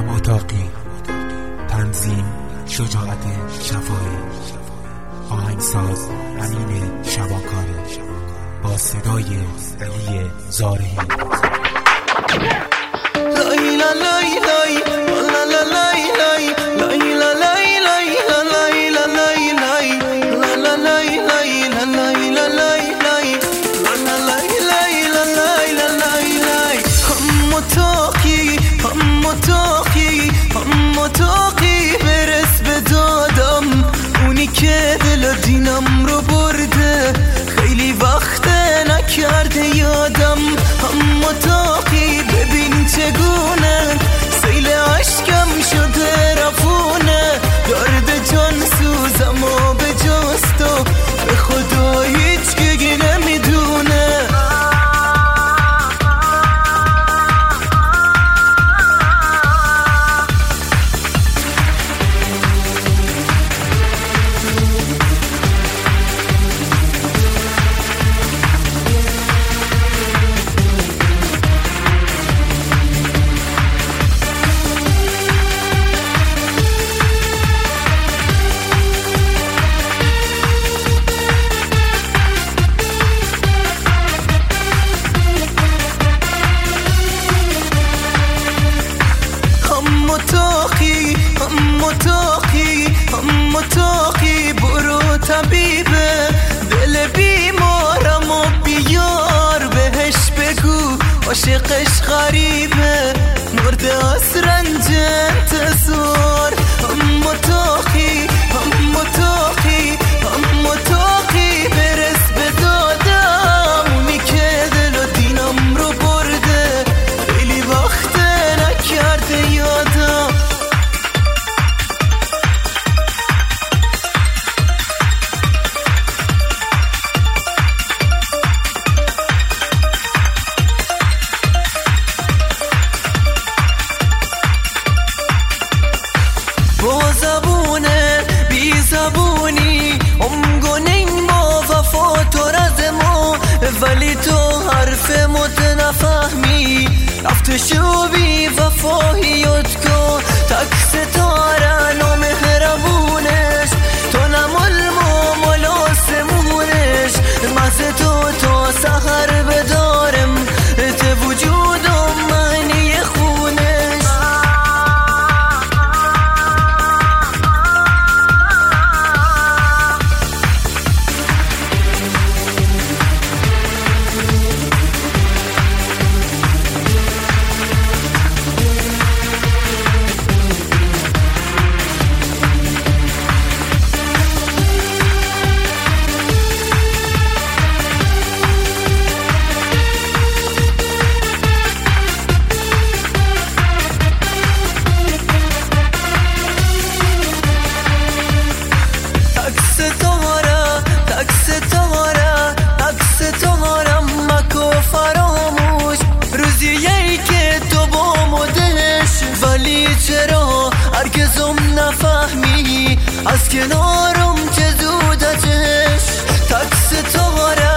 اتاقی، تنظیم شجاعت شفایی، آهنگساز امین شبانکاری با صدای علی زارعی. متاقی برس به دادم، اونی که دل دینم رو برده، خیلی وقت نکرده یادم. هم متاقی ببین چگونه سیل عشقم شده رفونه، درد جان سوزم و به جستو به خدا هیچ کی نمیدونه. متاقی برو طبیبه دل بیمارم و بیار بهش بگو عاشقش غریبه، مرده از رنج انتظار. متاقی برس به دادم، اونی که دل و دینم رو برده، خیلی وقت نکرده یادم. با زبونه بی زبونی امگونین با وفا تو رزمو، ولی تو حرف مت نفهمی رفت شو بی وفاییت کو. تک ستاره و مهربونش تو نمال مال آسمونش، مزه تو تا سحر بدارم ته وجودم معنی خونش. چرا هرگزم نفهمی از کنارم که زودتش تک ستاره